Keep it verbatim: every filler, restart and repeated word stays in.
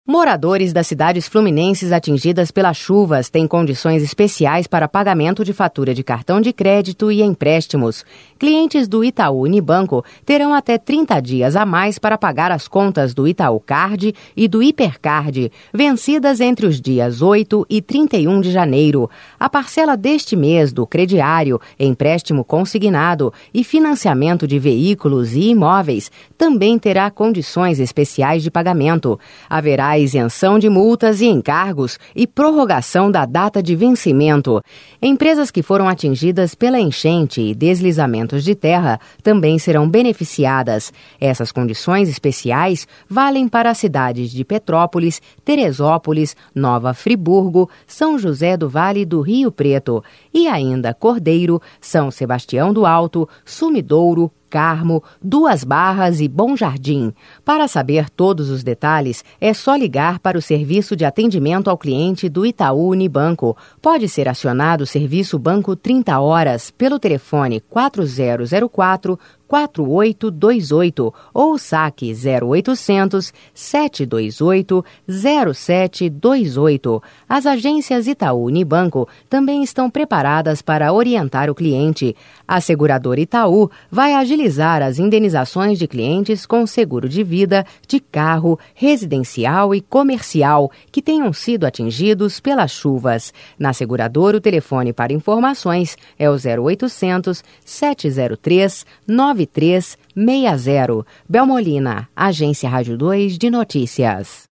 Moradores das cidades fluminenses atingidas pelas chuvas têm condições especiais para pagamento de fatura de cartão de crédito e empréstimos. Clientes do Itaú Unibanco terão até trinta dias a mais para pagar as contas do Itaú Card e do Hipercard, vencidas entre os dias oito e trinta e um de janeiro. A parcela deste mês do crediário, empréstimo consignado e financiamento de veículos e imóveis também terá condições especiais de pagamento. Haverá isenção de multas e encargos e prorrogação da data de vencimento. Empresas que foram atingidas pela enchente e deslizamentos de terra também serão beneficiadas. Essas condições especiais valem para as cidades de Petrópolis, Teresópolis, Nova Friburgo, São José do Vale do Rio Preto e ainda Cordeiro, São Sebastião do Alto, Sumidouro, Carmo, Duas Barras e Bom Jardim. Para saber todos os detalhes, é só ligar para o serviço de atendimento ao cliente do Itaú Unibanco. Pode ser acionado o serviço Banco trinta horas pelo telefone quatro zero zero quatro, quatro oito dois oito ou o saque zero oitocentos, sete dois oito, zero sete dois oito. As agências Itaú Unibanco também estão preparadas para orientar o cliente. A seguradora Itaú vai agilizar as indenizações de clientes com seguro de vida, de carro, residencial e comercial que tenham sido atingidos pelas chuvas. Na seguradora, o telefone para informações é o zero oitocentos, sete zero três, nove três seis zero. Belmolina, Agência Rádio dois de Notícias.